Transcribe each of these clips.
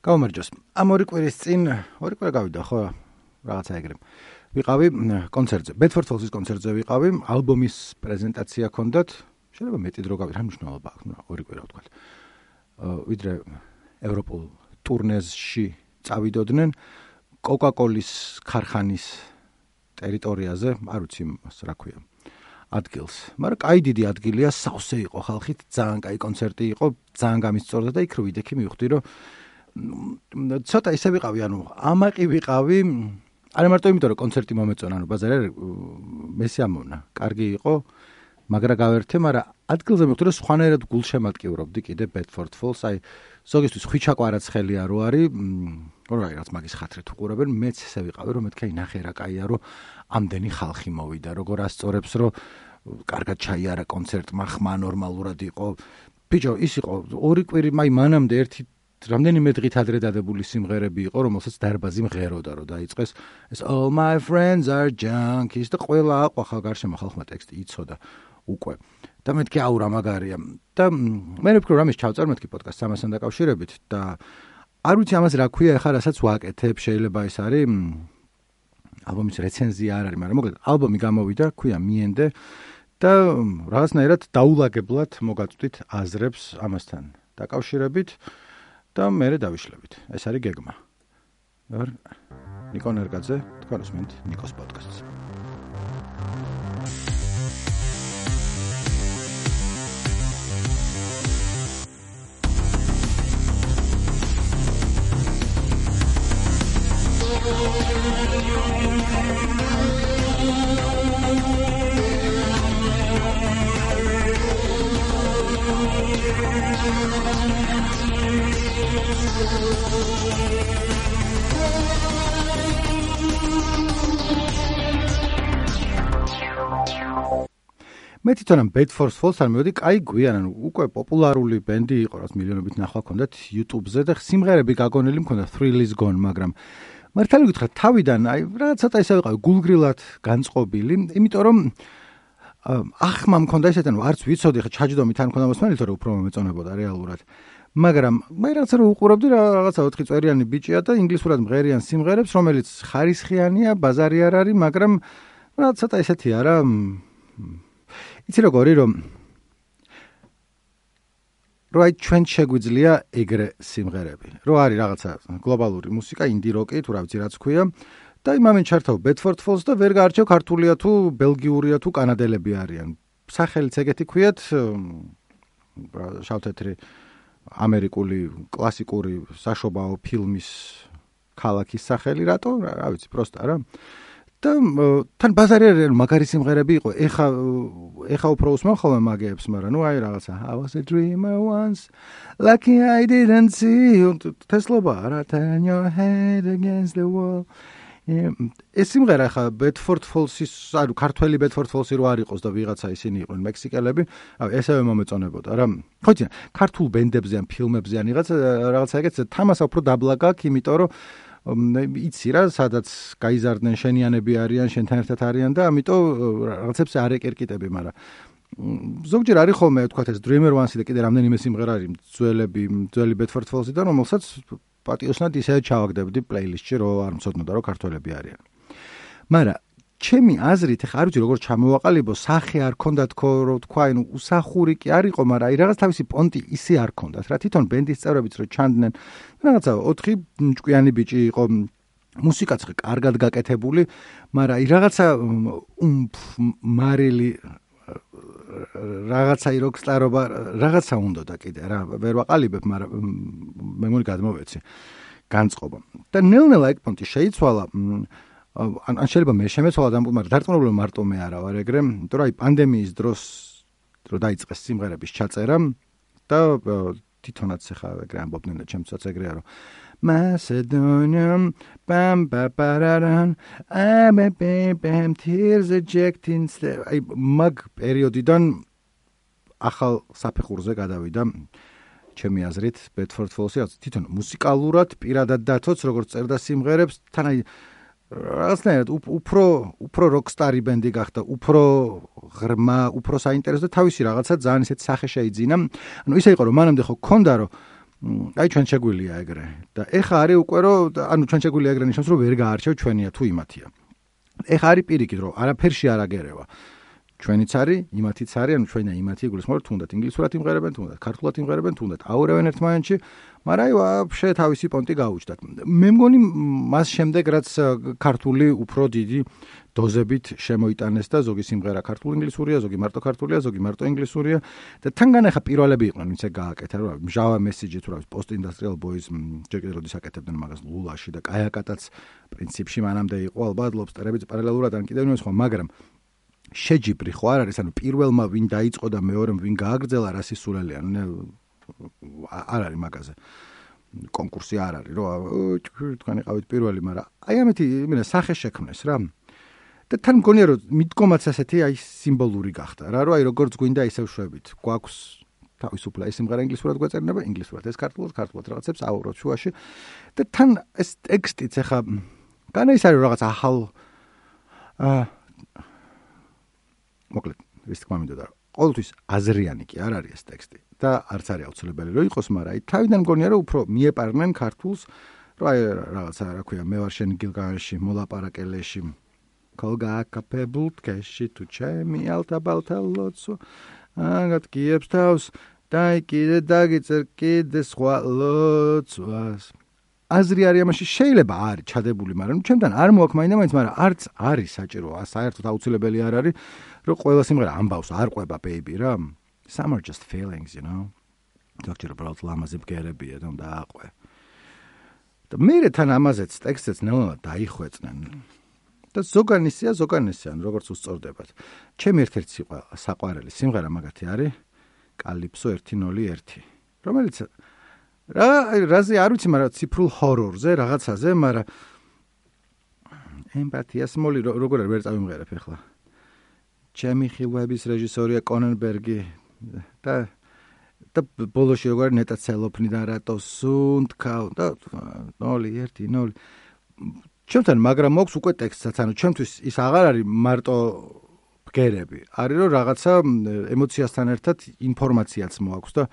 გამარჯოს. ამ ორი კვირის წინ, ორი კვირა გავიდა, ხო, რაღაცა ეგრე. ვიყავი კონცერტზე, Bedford Falls-ის კონცერტზე ვიყავი, ალბომის პრეზენტაცია ჰქონდათ. შეიძლება მეტი დრო გავიდა, რა მნიშვნელობა აქვს, ორი კვირა ვთქვა. ვიდრე ევროპულ ტურნეში წავიდოდნენ Coca-Cola-ის ქარხანის ტერიტორიაზე, არ ვიცი რა ქვია, ადგილს. მაგრამ კაი დიდი ადგილია, სავსე იყო ხალხით, ძალიან კაი კონცერტი იყო, ძალიან გამისწორდა და იქ რო ვიდექი მივხვდი, რომ ცოტა ისე ვიყავი, ანუ ამაყი ვიყავი, არა მარტო იმიტომ, რომ კონცერტი მომეწონა, ანუ ბაზარი მესიამოვნა, კარგი იყო, მაგრა გავერთე, მაგრამ ადგილზე მივხვდი, რომ სხვანაირად გულშემატკივრობდი კიდე Bedford Falls, აი ზოგისთვის ხვიჩაკვარაც ხელია რო არის, რაღაც მაგის ხათრით უყურებენ, მეც ესე ვიყავი, რომ მეთქი ნახე რა კაია, რომ ამდენი ხალხი მოვიდა, როგორ ასწორებს, რომ კარგად ჩაიარა კონცერტმა, ხმა ნორმალურად იყო. ბიჭო, ის იყო ორი კვირი, მანამდე ერთი რამდენიმე დღით ადრე დადებული სიმღერები იყო, რომელსაც დარბაზი მღეროდა, რომ დაიწყეს ეს All my friends are junkies და ყველა აყვახა გარშემო ხალხმა ტექსტი იცოდა უკვე. და მეთქი აუ რა მაგარია. და მე ვფიქრობ, რომ ამის ჩავწერ მეთქი პოდკასტს ამასთან დაკავშირებით და არ ვიცი ამას რა ქვია, ახლა რასაც ვაკეთებ, შეიძლება ეს არის ალბომის რეცენზია არ არის, მაგრამ მოკლედ ალბომი გამოვიდა, ქვია მიენდე და რაღაცნაირად დაულაგებლად მოგაწვდით აზრებს ამასთან დაკავშირებით და მერე დავიშლებით. ეს არის გეგმა. ნიკო ნერგაძე, თქვენ უსმენთ ნიკოს პოდკასტს. მე თვითონ Bedford Falls-თან მივედი, კაი გვიან, ანუ უკვე პოპულარული ბენდი იყო, რაც მილიონობით ნახვა ჰქონდათ YouTube-ზე და სიმღერები გაგონილი მქონდა Thrill is Gone, მაგრამ მართალი გითხრათ, თავიდან აი რაღაც ცოტა ისე ვიყავი გულგრილად განწყობილი, იმიტომ რომ ახმა მქონდა ესეთი, ანუ არც ვიცოდი, ხა ჩაჯდომით არ მქონდა მოსმენილი, თორე უფრო მომეწონებოდა რეალურად. მაგრამ მე რაღაცა რო უყურებდი, რაღაცა 4 წვერიანი ბიჭია და ინგლისურად მღერიან სიმღერებს, რომელიც ხარისხიანია, ბაზარი არ არის, მაგრამ რაღაც ცოტა ესეთია რა. იცი როგორი რომ აი ჩვენ შეგვიძლია ეგრე სიმღერები. რო არის რაღაცა გლობალური მუსიკა, ინდი როკი, თუ რა ვიცი რაც ქვია და იმამენ ჩართავ Bedford Falls და ვერ გაარჩევ ქართულია თუ ბელგიურია თუ კანადელები არიან. სახელიც ეგეთი ქვიათ შავთეთრი ამერიკული კლასიკური საშობაო ფილმის ქალაქის სახელი, რატო? რა ვიცი, პროსტა რა. და თან ბაზარი არის, მაგარი სიმღერები იყო. ეხა უფრო უსმენ ხოლმე მაგეებს, მაგრამ ნუ აი რაღაცა I was a dreamer once, lucky I didn't see you. თესლობა რა, turn your head against the wall. ეს სიმღერა ხა Bedford Falls-ის, ანუ ქართველი Bedford Falls-ი რო არ იყოს და ვიღაცა ისინი იყვნენ მექსიკელები, ესევე მომეწონებოდა რა. ხო იცი, ქართულ ბენდებზე ან ფილმებზე ან რაღაცა ეგეც თამასა უფრო დაბლა გაქვს, იმიტომ რომ იცი რა, სადაც გაიზარდნენ შენიანები არიან, შენთან ერთად არიან და ამიტომ რაღაცებს არ ეკერკიტები, მაგრამ ზოგჯერ არის ხოლმე თქვათ ეს Dreamer Once-ი და კიდე რამდენიმე სიმღერა არის ძველი Bedford Falls-იდან, რომელსაც პატიოსნად ისე ჩავაგდებდი პლეილისტში, რომ არ მცოდნოდა, რომ ქართველები არიან. მაგრამ ჩემი აზრით, ხა არ ვიცი როგორ ჩამოვაყალიბო, სახე არ ქონდათ რო თქვა, ანუ უსახური კი არ იყო, მაგრამ აი რაღაც თავისი პონტი ისე არ ქონდათ. რა თვითონ ბენდის წევრებიც რო ჩანდნენ, რაღაცა 4 ჭკვიანი ბიჭი იყო, მუსიკაც კარგად გაკეთებული, მაგრამ აი რაღაცა მარილი რაღაცა როკსტარობა, რაღაცა უნდა და კიდე რა, ვერ ვაყალიბებ, მაგრამ მე მგონი გადმოვეცი განწყობა. და ნელ-ნელა ეგ პონტი შეიცვალა, ან შეიძლება მე შემეცვალა და მაგრამ დარწმუნებული მარტო მე არა ვარ ეგრე, იმიტომ რომ აი პანდემიის დროს რო დაიწყეს სიმღერების ჩაწერა და თვითონაც ხა ეგრე ამბობდნენ და ჩემცაც ეგრეა რომ Macedonia, bam bam I'm a bam tears ejecting. აი მაგ პერიოდიდან ახალ საფეხურზე გადავიდა ჩემი აზრით Bedford Falls-ი თვითონ მუსიკალურად პირადად დათოც როგორც წერდა სიმღერებს თან აი რაღაცნაირად უფრო როკსტარი ბენდი გახდა, უფრო ღრმა, უფრო საინტერესო და თავისი რაღაცა ძალიან ისეთ სახე შეიძინა. ანუ ისე იყო რომ მანამდე ხო ქონდა რომ აი ჩვენ შეგვილია ეგრე და ეხა არის უკვე რომ ანუ ჩვენ შეგვილია ეგრე ნიშნავს რომ ვერ გაარჩევ ჩვენია თუ იმათია. ეხა არის პირიქით რომ არაფერში არ აგერევა. ჩვენიც არის, იმათიც არის, ანუ ჩვენ და იმათი იგულისხმება თუნდაც ინგლისურად იმღერებენ, თუნდაც ქართულად იმღერებენ, თუნდაც აურევენ ერთმანეთში, მაგრამ აი ვაფშე თავისი პონტი გაუჩნდათ. მე მგონი მას შემდეგ რაც ქართული უფრო დიდი დოზებით შემოიტანეს და ზოგი სიმღერა ქართულ ინგლისურია, ზოგი მარტო ქართულია, ზოგი მარტო ინგლისურია და თანგან ახლა პირველები იყვნენ ვინც ეგ გააკეთა, რა მჟავა მესიჯი თუ რა post industrial boys ჯერ კიდევ როდის აკეთებდნენ მაგას ლულაში და კაიაკატაც პრინციპში მანამდე იყო ალბათ ლობსტერებიც პარალელურად ან კიდევ სხვა, მაგრამ შეჯიბრი ხო არ არის, ანუ პირველმა ვინ დაიწყო და მეორემ ვინ გააგრძელა რა სისულელი, ანუ არ არის მაგაზე. კონკურსი არ არის, რომ თქვენ იყავით პირველი, მაგრამ აი ამეთი იმენა სახე შექმნეს რა. და თან მგონია რომ მიდგომაც ასეთი აი სიმბოლური გახდა რა, რომ აი როგორც გვინდა ისევ შვებით. გვაქვს თავისუფლა ეს სიმღერა ინგლისურად გვეწერნება, ინგლისურად ეს ქართულად რაღაცებს აუბროთ შუაში. და თან ეს ტექსტიც ახლა განა ის არის რაღაც ახალ მოკლედ, ვის თქმა მინდოდა, ყოველთვის აზრიანი კი არ არის ეს ტექსტი და არც არის აუცილებელი რომ იყოს, მაგრამ აი თავიდან მგონია რომ უფრო მიეპარნენ ქართულს, რომ აი რაღაცა რა ქვია, მე ვარ შენ გილგანში, მოლაპარაკელეში, ქოლგაკაფებულ თქეში თუ ჩემი ალტაბალთა ლოცვა, აგატკიებს თავს და კიდე დაგიწერ კიდე სხვა ლოცვას. აზრი არის ამაში შეიძლება არის ჩადებული, მაგრამ ჩემთან არ მოაქვს მაინდა-მაინც, მაგრამ არც არის საჭირო, საერთოდ აუცილებელი არ არის, რომ ყველა სიმღერა ამბავს არ ყვება baby რა. Some are just feelings, you know. დოქტორ ბრაუტ ლამაზი ბგერებია და უნდა აყვე. და მე თან ამაზეც ტექსტებს ნელ-ნელა დაიხვეწნენ. და ზოგანისია, როგორც უსწორდებათ. ჩემი ერთ-ერთი საყვარელი სიმღერა მაგათი არის კალიფსო 101, რომელიც რაზე არ ვიცი, მაგრამ ციფრულ ჰორორზე, რაღაცაზე, მაგრამ ემპათიას მოლი როგორ ვერ წავიმღერებ ახლა. ჩემი ხილვების რეჟისორია კონენბერგი და ბოლოში როგორ ნეტა ცელოფნიდან რატო სუნთქავ და 0-1-0 ჩემთან მაგრამ მოქვს უკვე ტექსტსაც, ანუ ჩემთვის ის აღარ არის მარტო ბგერები, არის რომ რაღაცა ემოციასთან ერთად ინფორმაციაც მოაქვს და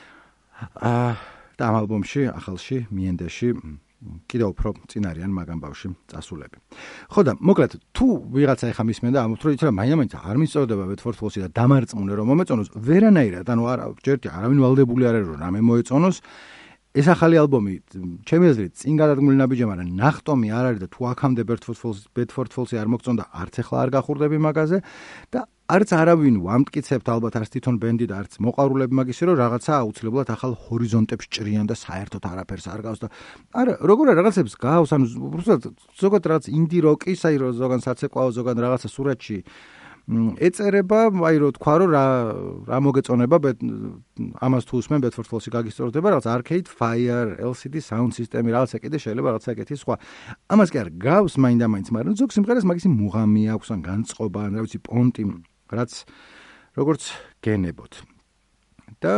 და ამ ალბომში, ახალში, მიენდეში კიდევ უფრო წინ არიან მაგამ ბავში წასულები. ხო და მოკლედ თუ ვიღაცა ეხა მისმენ და ამბობთ რომ იცი რა მაინდა-მაინც არ მისწორდება Bedford Falls-ი და დამარწმუნე რომ მომეწონოს, ვერანაირად, ანუ არა ჯერტი არავინ ვალდებული არ არის რომ რამე მოეწონოს. ეს ახალი ალბომი ჩემი აზრით წინ გადადგმული ნაბიჯი, მაგრამ ნახტომი არ არის და თუ აქამდე Bedford Falls-ი არ მოგწონდა, არც ახლა არ გახურდები მაგაზე და არც არავინ ვამტკიცებთ ალბათ არც თვითონ ბენდი და არც მოყვარულები მაგისი რომ რაღაცა აუცილებლად ახალ ჰორიზონტებს ჭრიან და საერთოდ არაფერს არ გავს და არა როგორ რაღაცებს გავს, ანუ უბრალოდ ზოგადად რაღაც ინდი როკის, აი რომ ზოგან საცეკვაო, ზოგან რაღაცა სურათში ეწერება, აი რომ თქვა რომ რა მოგეწონება ამას თუ უსმენ Bedford Falls-ი გაგისწორდება, რაღაც Arcade Fire, LCD Sound System, რაღაცა კიდე შეიძლება რაღაცა ეგეთი სხვა. ამას კი არ გავს მაინდა-მაინც, მაგრამ ზოგ სიმღერას მაგისი მუღამი აქვს, ან განწყობა, ან რა ვიცი, პონტი, რაც როგორც გენებოთ. და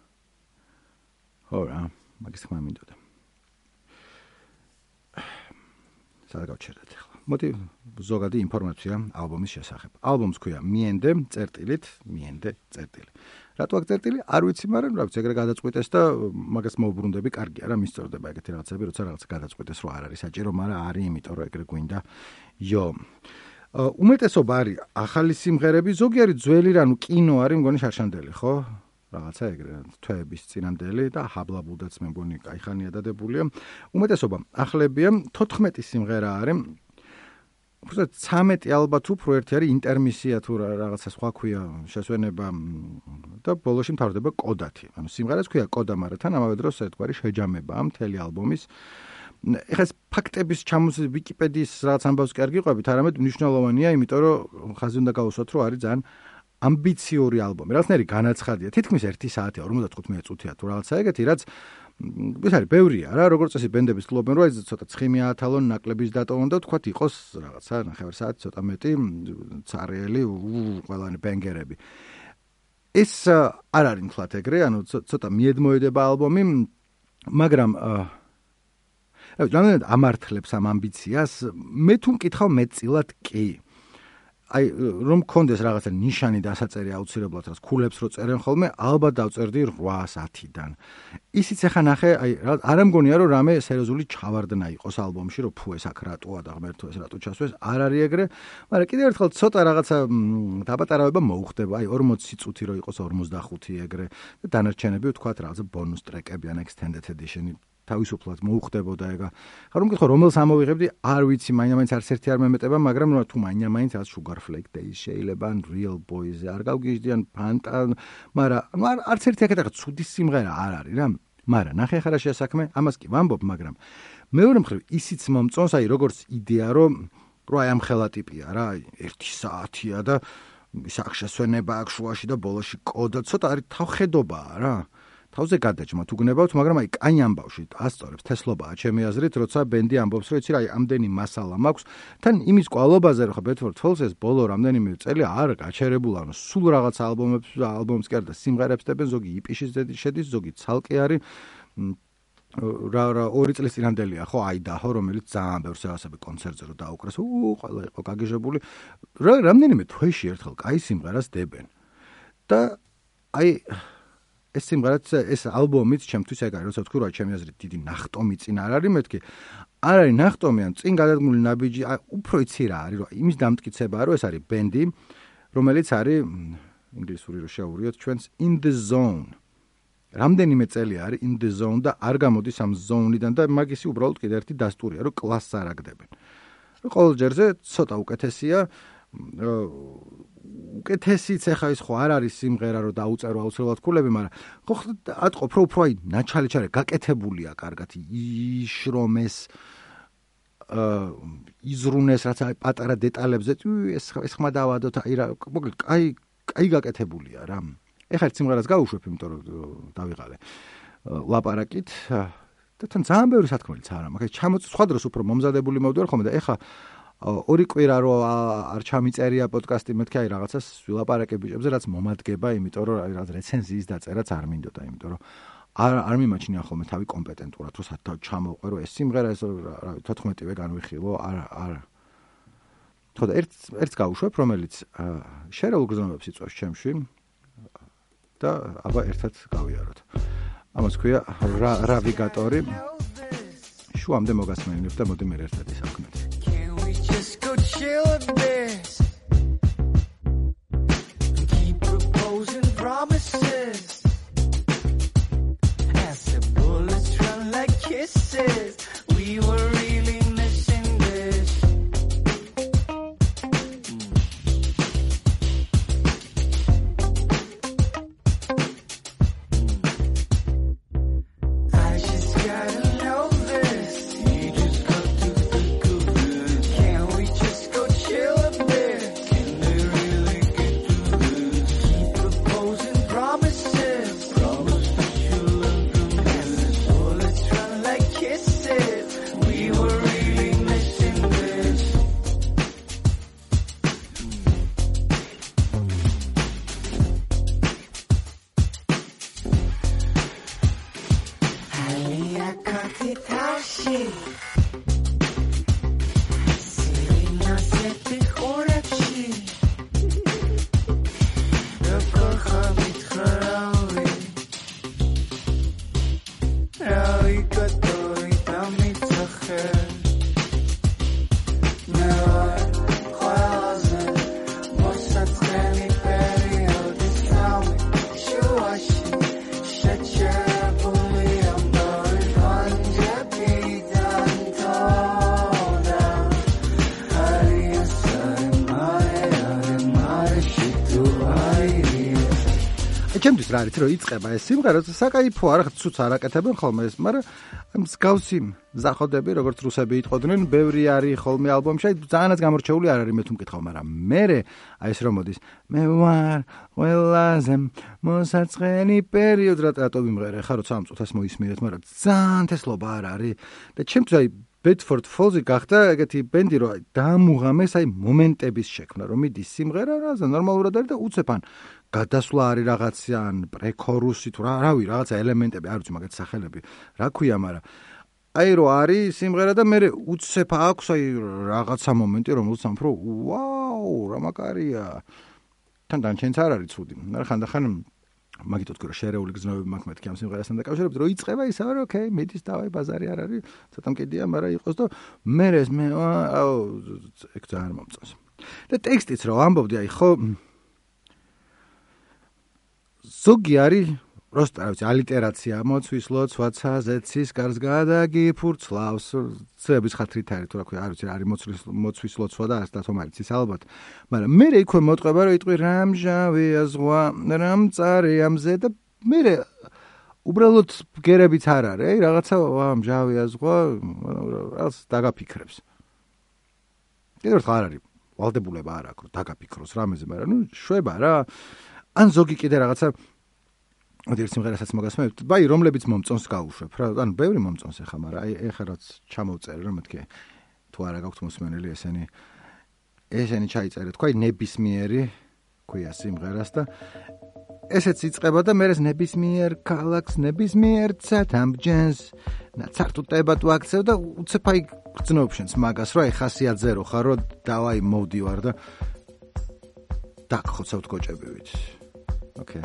ხო რა, მაგის თქმა მინდოდა. სად გავჩერდეთ ახლა? მოდი ზოგადი ინფორმაცია ალბომის შესახებ. ალბომს ქვია მიენდე წერტილით, მიენდე წერტილი. რატო აქ წერტილი? არ ვიცი, მაგრამ რა ვიცი, ეგრე გადაწყვიტეს და მაგას მოვუბრუნდები, კარგია რა, მისწორდება ეგეთი რაღაცები, როცა რაღაც გადაწყვიტეს, რომ არ არის საჭირო, მაგრამ არის, იმიტომ რომ ეგრე გვინდა. უმეტესობა არის ახალი სიმღერები, ზოგი არის ძველი, რა, კინო არის, მგონი შარშანდელი, ხო? რაღაცა ეგრე თვეების წინამდელი და ჰაბლაბუდაც მე მგონი кайხანია დადებულია. უმეტესობა ახლებია, 14 სიმღერა არის. უბრალოდ 13 ალბათ უფრო ერთი არის ინტერმისია თუ რაღაცა სხვა ქვია შესვენება და ბოლოში მთავრდება კოდათი. ანუ სიმღერას ქვია კოდა, მაგრამ თან ამავე დროს ერთგვარი შეჯამება ამ მთელი ალბომის. ეხლა ეს ფაქტების ჩამოსვლა ვიკიპედიის რაღაც ამბავს კი არ გიყვებით, არამედ მნიშვნელოვანია, იმიტომ რომ ხაზი უნდა გავუსვათ, რომ არის ძალიან ამბიციური ალბომი. რაღაცნაირი განაცხადია. თითქმის 1 საათია, 55 წუთია თუ რაღაცა ეგეთი, რაც ეს არის ბევრია რა, როგორც წესი ბენდების ფლობენ, რომ ეს ცოტა ცხიმი აათალონ, ნაკლების დატოვონ და თქვათ იყოს რაღაცა ნახევარ საათი ცოტა მეტი царელი, ყველანი ბენგერები. ეს არ არის მთლად ეგრე, ანუ ცოტა მიედმოედება ალბომი, მაგრამ რამდენად ამართლებს ამ ამბიციას, მე თუ მკითხავ მეტწილად კი. აი რომ მქონდეს რაღაცა ნიშანი დასაწერი აუცილებლად რაც ქულებს რო წერენ ხოლმე ალბათ დავწერდი 8-10-დან ისიც ახლა ნახე აი არ მგონია რომ რამე სერიოზული ჩავარდნა იყოს ალბომში რომ ფუ ეს აქ რატოა და ღმერთო ეს რატო ჩასვეს არ არის ეგრე მაგრამ კიდევ ერთხელ ცოტა რაღაცა დაბატარავება მოუხდება აი 40 წუთი რო იყოს 45 ეგრე და დანარჩენები ვთქვათ რაღაცა ბონუს ტრეკები ან extended edition-ი თავისუფლად მოუხდებოდა ეგა. ხა რომ გითხო რომელს ამოვიღებდი, არ ვიცი, მაინც არც ერთი არ მემეტება, მაგრამ თუ მაინც რაც Sugar Flake Days შეიძლება ან Real Boys არ გავგიჟდიან ფანტა, მაგრამ არც ერთი აქეთ ახლა ცუდი სიმღერა არ არის რა. მაგრამ ნახე ხარა შესაქმე, ამას კი ვამბობ, მაგრამ მეორე მხრივ ისიც მომწონს, აი როგორც იდეა, რომ აი ამ ხელა ტიპია რა, 1 საათია და საქშესვენება აქვს შუაში და ბოლოში კოდა, ცოტა არის თავხედობაა რა. თავზე გადაჭმა თუ გნებავთ, მაგრამ აი კაი ამბავში ასწორებს თესლობაა ჩემი აზრით, როცა ბენდი ამბობს, რომ იცი რა, აი ამდენი მასალა მაქვს, თან იმის კვალობაზე, რომ ხა Bedford Falls-ეს ბოლო რამდენიმე წელი არ გაჩერებულა, ანუ სულ რაღაც ალბომებს კი არ და სიმღერებს დებენ, ზოგი EP-ში შედის, ზოგი ცალკე არის. რა 2 წლის წინანდელია ხო აიდაჰო, რომელიც ძალიან ბევრს რაღაცები კონცერტზე რო დაუკრას, ყველა იყო გაგიჟებული. რამდენიმე თვეში ერთხელ კაი სიმღერას დებენ. და აი ეს სიმღერაც ეს ალბომიც ჩემთვის ეგ არის, როცა ვთქვი, რომ ჩემი აზრით დიდი ნახტომი წინ არ არის, მეთქი არ არის ნახტომი, ან წინ გადადგმული ნაბიჯი, უფრო იცი რა არის, რომ იმის დამტკიცებაა, რომ ეს არის ბენდი, რომელიც არის ინგლისური რო შევურიოთ ჩვენს In The Zone. რამდენიმე წელი არის In The Zone და არ გამოდის ამ ზოუნიდან და მაგისი უბრალოდ კიდე ერთი დასტურია, რომ კლასს არაგდებენ. რომ ყოველ ჯერზე ცოტა უკეთესია უკეთესიც ახლა ის ხო არ არის სიმღერა რომ დაუწერო აუცილებლად ქულები, მაგრამ ხო ატყობ რომ უფრო აი ნაჩალი-ჩარე გაკეთებულია კარგად იშრომეს იზრუნეს რაც აი პატარა დეტალებზე ეს ხმა დავადოთ აი რა მოკლედ კაი გაკეთებულია რა. ეხლა ერთ სიმღერას გავუშვებ, იმიტომ რომ დავიღალე ლაპარაკით და თან ძალიან ბევრი სათქმელიც არა, მაგრამ ჩამოწ სხვა დროს უფრო მომზადებული მოვდივარ ხოლმე და ეხლა 2 კვირა რო არ ჩამიწერია პოდკასტი მეთქი აი რაღაცას ვილაპარაკებ ბიჭებზე, რაც მომადგება, იმიტომ რომ აი რაღაც რეცენზიის დაწერაც არ მინდოდა, იმიტომ რომ არ მიმაჩნია ხოლმე თავი კომპეტენტურად, რომ სათავ ჩამოვყვე, რომ ეს სიმღერა ეს რა 14-ვე განვიხილო, არ ხო და ერთს გავუშვებ, რომელიც შერეულ გზნობებს იწვევს ჩემში და აბა ერთად გავიაროთ. ამას ქვია რავიგატორი. შუამდე მოგასმენინებ და მოდი მე ერთად ისაქმეთ. Go chill a bit and keep proposing promises as the bullets run like kisses. We were really missing this. I just gotta know this. You just got to think of it. Can't we just go chill a bit? Can we really get through this? Keep proposing promises. Promise that you'll learn from this. Bullets run like kisses. We were really missing this. Aliyah kati tashi. Sirina seti khorabshi. Dokor khamit kharawi. Rawi katori tamit zakher. Mewar khwazen. Mossad khani period islami. Shuashi. Shachapuli ambar vanjabi dantoda. Ariya mare shitu airiya. ჩემთვის რა არის რომ იწება ეს სიმღერა საკაიფო არა ცუც არ აკეთებენ ხოლმე ეს, მაგრამ მსგავსი ზახოდები როგორც რუსები იტყოდნენ, ბევრი არის ხოლმე ალბომში, ძალიანაც გამორჩეული არ არის მე თუ მკითხავ, მაგრამ მე აი ეს რომ მოდის მე ვარ ყველაზე მოსაწყენი პერიოდ რატო ვიმღერე ხა როცა ამ წუთას მოისმინეთ, მაგრამ ძალიან თესლობა არ არის და ჩემთვის აი Bedford Falls-ი გახდა ეგეთი ბენდი, რომ დაამუღამეს აი მომენტების შექმნა, რომ მიდის სიმღერა რა ნორმალურად არის და უცებ ან გადასვლა არის რაღაცა ან პრეკორუსი თუ რავი რაღაცა ელემენტები არ ვიცი მაგათ სახელები რა ქვია, მაგრამ აი რო არის სიმღერა და მე უცებ აქვს აი რაღაცა მომენტი რომელსაც ამფრო ვაუ რა მაგარია თან ჩვენც არ არის ცუდი მაგრამ ხანდახან მაგითო თქვი რომ შერეული გზნობები მაქვს მეთქი ამ სიმღერასთან დაკავშირებით რომ იწყება ისაა რომ ოკეი მიდის დავაი ბაზარი არ არის ცოტა მკიდია მაგრამ იყოს და მე აუ ეგ ძალიან მომწონს და ტექსტიც რომ ამბობდი აი ხო ზოგი არის просто, რა ვიცი, ალიტერაცია, მოცვის ლოცვა, ზეცის კარს გადაგიფურცლავს, ცების ხათრით არის, თუ რა ქვია, არ ვიცი, არის მოცვის ლოცვა და ასე თომარიც ის ალბათ. მაგრამ მე იქვე მოტყვა, რომ იტყვი რამჟავია ზღვა, რამწარია მზე და მე უბრალოდ გერებიც არ არის, რაღაცა მჟავია ზღვა, რაღაც დაგაფიქრებს. კიდევ ერთხელ არ არის, ვალდებულება არ აქვს, დაგაფიქროს რამეზე, მაგრამ ნუ შვება რა. ან ზოგი კიდე რაღაცა ერთ სიმღერასაც მოგასმენთ, ბაი, რომლებიც მომწონს გავუშვებ რა. ანუ ბევრი მომწონს ახლა, მაგრამ აი ეხლა რაც ჩამოვწერე რომ მეთქი თუ არა გაქვთ მოსმენელი ესენი ჩაიწერე, თქვა ნებისმიერი ქვია სიმღერას და ესეც იწყება და მე ეს ნებისმიერ ქალაქს, ნებისმიერ ცათამბჯენს ნაცარტუტება თუ აქცევ და უცებ აი გრძნობ შენს მაგას რა, აი ხასიათზე რო ხარ, რომ დავაი მოვდივარ და დაგხოცავთ გოჭებივით. ოკეი.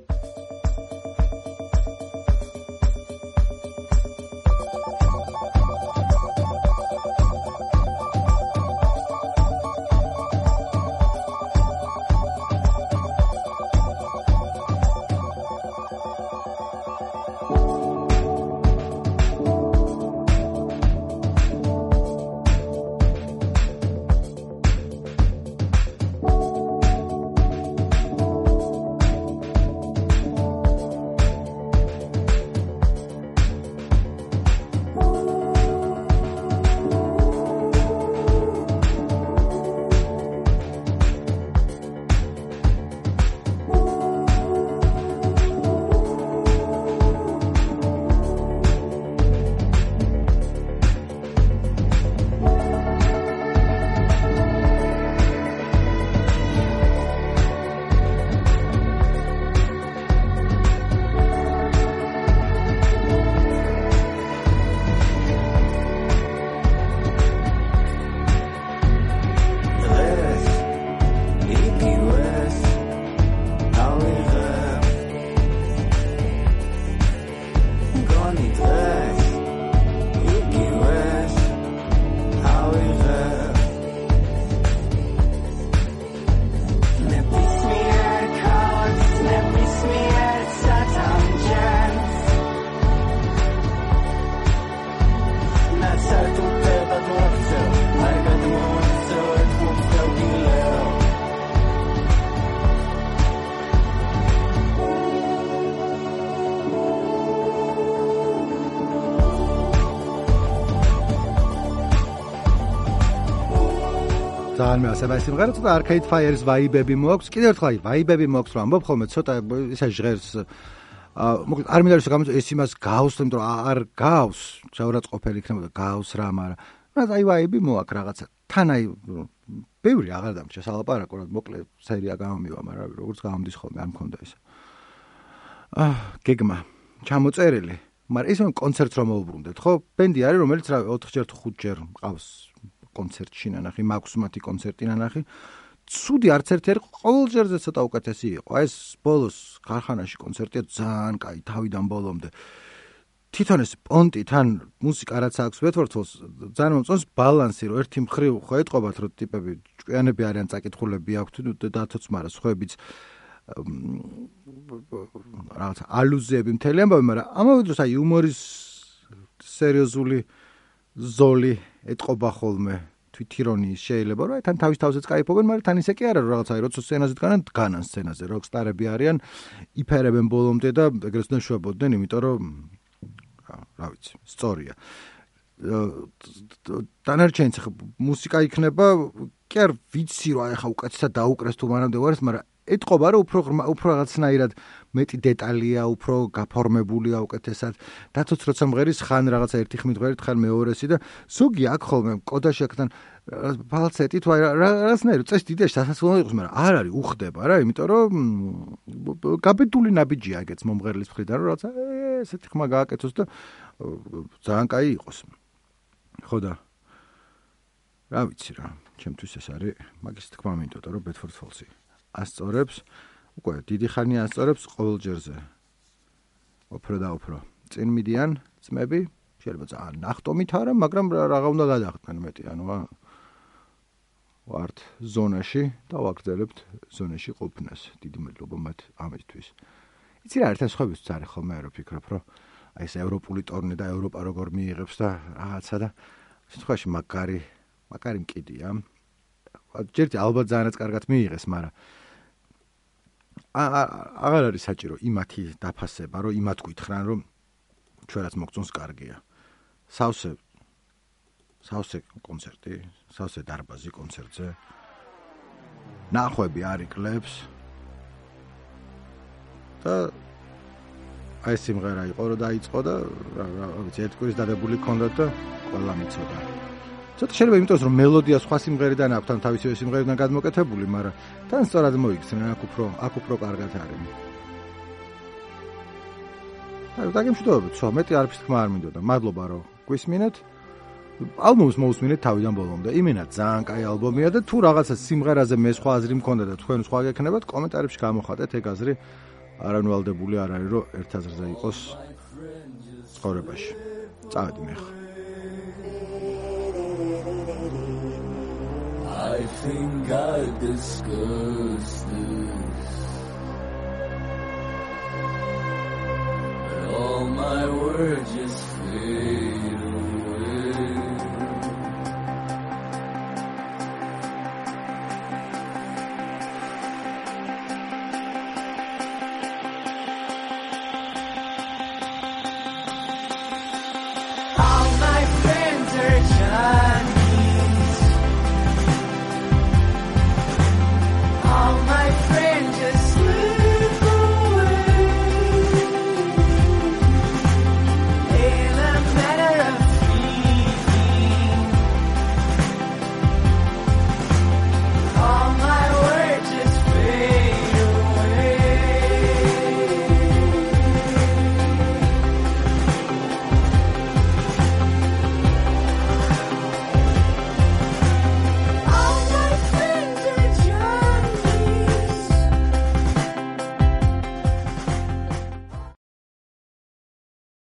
ძალიან მეასება ეს სიმღერა, ცოტა Arcade Fire-ის ვაიბები მოაქვს. კიდევ ერთხელ ვაიბები მოაქვს, რომ ამბობ ხოლმე ცოტა ისა ჟღერს. მოკლედ არ მინდა რომ ეს იმას გავს, იმიტომ რომ არ გავს, ჯავრაწყყოფელი იქნებოდა გავს რა, მაგრამ აი ვაიბი მოაქვს რაღაცა. თან აი ბევრი აღარ დამჭა სალაპარაკო, რა მოკლედ სერია გამომივა, მაგრამ როგორც გამომდის ხოლმე არ მქონდა ეს. გეგმა ჩამოწერილი, მაგრამ ისე კონცერტს რომ მოუბრუნდეთ, ხო? ბენდი არის, რომელიც რა 4ჯერ თუ 5ჯერ მყავს კონცერტში ნანახი, მაქვს მათი კონცერტი ნანახი. ცუდი არც ერთი არ ყოველ ჯერზე ცოტა უკეთესი იყო. ეს ბოლოს ქარხანაში კონცერტია ძალიან კაი, თავიდან ბოლომდე. თვითონ ეს პონტი თან მუსიკა რაც აქვს ვეთვართოს, ძალიან მომწონს ბალანსი, რომ ერთი მხრივ ხო ეტყობათ, რომ ტიპები ჭკვიანები არიან, წაკითხულები აქვთ დათოც, მაგრამ სხვაებიც რაღაც ალუზიები მთელი ამბავი, მაგრამ ამავე დროს აი იუმორის სერიოზული ზოლი ეტყობა ხოლმე თვითირონიის შეიძლება რომ თან თავის თავზეც кайფობენ, მაგრამ თან ისე კი არა რომ რაღაცა როცა სცენაზე დგანან სცენაზე, როკსტარები არიან, იფერებენ ბოლომდე და ეგრეც უნდა შვებოდნენ, იმიტომ რომ რა ვიცი, სწორია. დანარჩენიც მუსიკა იქნება, კი არ ვიცი რომ აი ხა უკეთესად დაუკრეს თუ მანამდე ვარს, მაგრამ ეტყობა რომ უფრო რაღაცნაირად მეტი დეტალია, უფრო გაფორმებულია უკეთესად. დათოც როცა მღერის ხან რაღაცა ერთი ხმით მღერით, ხან მეორესი და ზოგი აქ ხოლმე კოდაში აქთან ფალცეტი თუ რაღაცნაირად წეს დიდეში სასაცილო იყოს, მაგრამ არ არის უხდება რა, იმიტომ რომ გაბედული ნაბიჯია ეგეც მომღერლის მხრიდან, რომ რაღაცა ესეთი ხმა გააკეთოს და ძალიან კაი იყოს. ხო და რა ვიცი რა, ჩემთვის ეს არის მაგის თქმა მინდოდა რომ ბედფორდ ფოლსი ასწორებს, უკვე დიდი ხანია ასწორებს ყოველ ჯერზე. უფრო და უფრო წინ მიდიან ძმები, შეიძლება ძალიან ნახტომით არა, მაგრამ რაღა უნდა გადახდნენ მეტი, ანუ ვართ ზონაში და ვაგრძელებთ ზონაში ყოფნას. დიდი მადლობა მათ ამისთვის. იცი რა ერთ სხვაებიც არის ხოლმე რო ფიქრობ, რომ აი ეს ევროპული ტურნე და ევროპა როგორ მიიღებს და რაღაცა და შემთხვევაში მაგარი მკიდია. ჯერჯერობით ალბათ ძალიანაც კარგად მიიღეს, მაგრამ აღარ არის საჭირო იმათი დაფასება, რომ იმათ გითხრან, რომ ჩვენაც მოგწონს კარგია. სავსე კონცერტი, სავსე დარბაზი კონცერტზე. ნახვები არ იკლებს. და აი სიმღერა იყო რომ დაიწყო და რა ვიცი ერთ კვირის დადებული ქონდათ და ყველა მიცოდა. ცოტა შეიძლება იმიტომ რომ მელოდია სხვა სიმღერიდან აქვს ან თავისივე სიმღერიდან გადმოკეთებული, მაგრამ თან სწორად მოიქცნენ აქ უფრო კარგად არის. აი დაგემშვიდობებით, ხო, მეტი არაფრის თქმა არ მინდოდა. მადლობა რომ გვისმინეთ. ალბომს მოусმინეთ თავიდან ბოლომდე. იმენა ძალიან კაი ალბომია და თუ რაღაცა სიმღერაზე მე სხვა აზრი მქონდა და თქვენ სხვა გექნებათ, კომენტარებში გამოხატეთ ეგ აზრი. არანვალდებული არ არის რომ ერთ აზრზე იყოს ცხოვრებაში. წავედი მე ხა. I think I discussed this, but all my words just